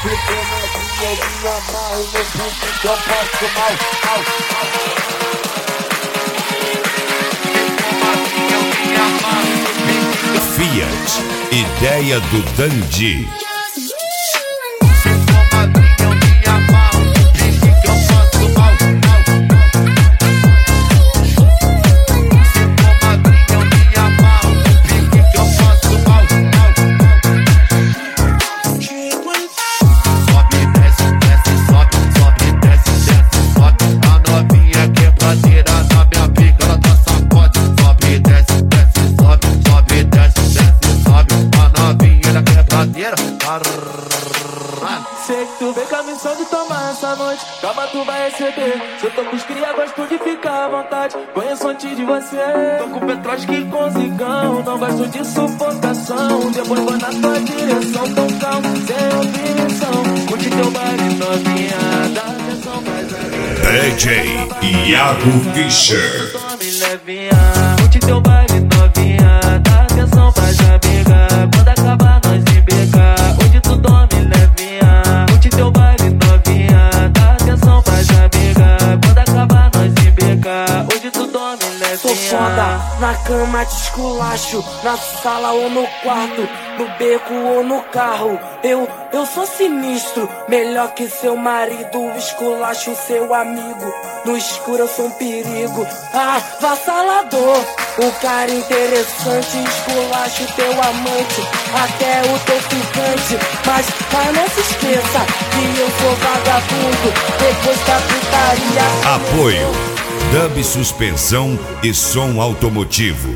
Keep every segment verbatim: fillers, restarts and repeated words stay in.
Ficou novinha, eu me amarro no bumbum que eu passo mal, mal, mal. Fiat, ideia do Dandy. Sei que tu vem com a missão de tomar essa noite. Calma, tu vai receber. Se eu tô com os cria, gosto de ficar à vontade. Conheço antes de você. Tô com Petroski com zigão. Não gosto de sufocação. Depois vou na tua direção. Tão calmo, sem opinião. Curte teu baile novinha. Dá atenção, faz a D J Iago Fischer. Tome levinha. Curte teu baile novinha. Dá atenção, faz a amiga. Quando acabar, nós se beca. Hoje tu dorme levinha. Curte teu baile novinha. Dá atenção, faz a amiga. Quando acabar, nós se beca. Hoje tu dorme levinha. Sou foda, na cama te esculacho. Na sala ou no quarto, no beco ou no carro. Eu, eu sou sinistro, melhor que seu marido. Esculacho seu amigo, no escuro eu sou um perigo. Ah, vassalador, um cara interessante. Esculacho teu amante, até o teu ficante. Mas, mas não se esqueça que eu sou vagabundo. Depois da putaria. Apoio Dub Suspensão e Som Automotivo.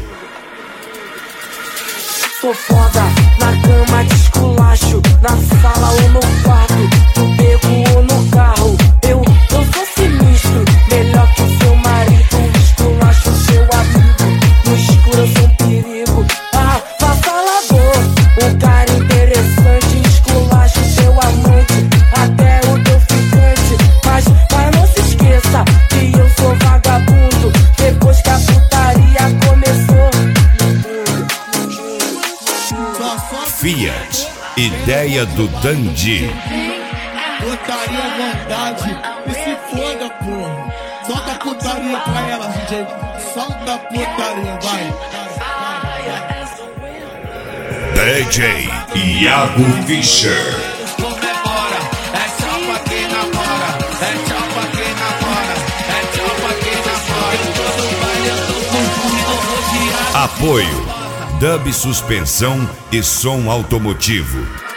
Sou foda, na cama te esculacho. Na sala ou no quarto, no beco ou no carro. Eu, eu sou sinistro, melhor que seu marido. Esculacho seu amigo, no escuro eu sou um perigo. Ah, vassalador, um cara interessante. Esculacho seu amante, até o teu ficante. Mas, mas não se esqueça que eu sou vagabundo. Depois que a putaria começou. Fiat, ideia do Dandy. Putaria à vontade, e se foda, porra. Solta a putaria pra ela, D J. Solta a putaria, vai. D J Iago Fischer. Comemora, é tchau pra quem namora. É tchau pra quem namora. É tchau pra quem namora. Todo baile eu tô confundido, rodeado. Apoio Dub Suspensão e Som Automotivo.